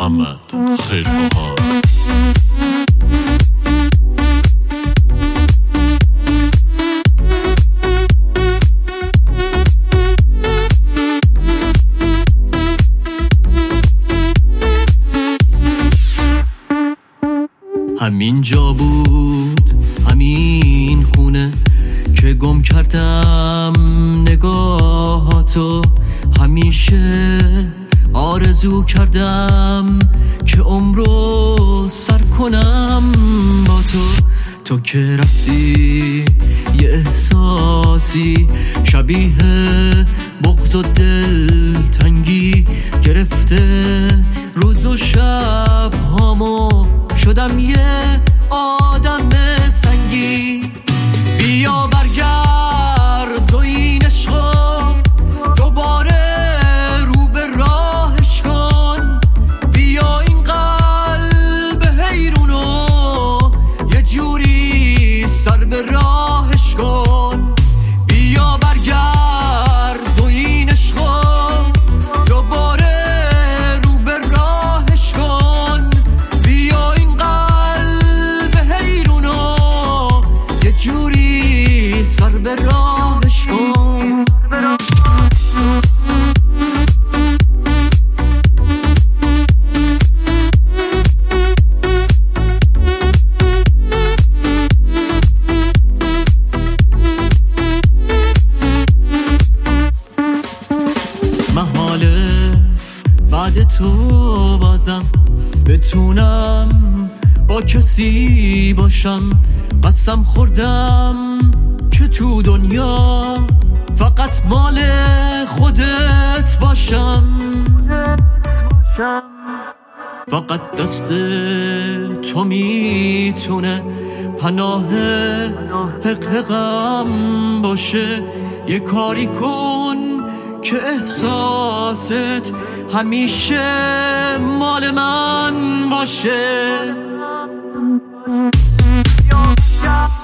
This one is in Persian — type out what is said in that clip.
محمد خیرخواهان. همین جا بود، همین خونه که گم کردم نگاهاتو. همیشه آرزو کردم که عمرو سر کنم با تو که رفتی یه احساسی شبیه بغض و دلتنگی گرفته روز و شب هامو. شدم یه آدم سنگی. بیا برگرد و این عشقو دوباره رو به راهش کن. بیا این قلب حیرونو یه جوری سر به راهش کن. بیا برگرد و این عشقو دوباره رو به راهش کن. بیا این قلب حیرونو یه جوری سر به راهش کن. محاله بعد تو بازم بتونم با کسی باشم. قسم خوردم که تو دنیا فقط مال خودت باشم. فقط دست تو میتونه پناه حقم باشه. یه کاری کن که احساست همیشه مال من باشه.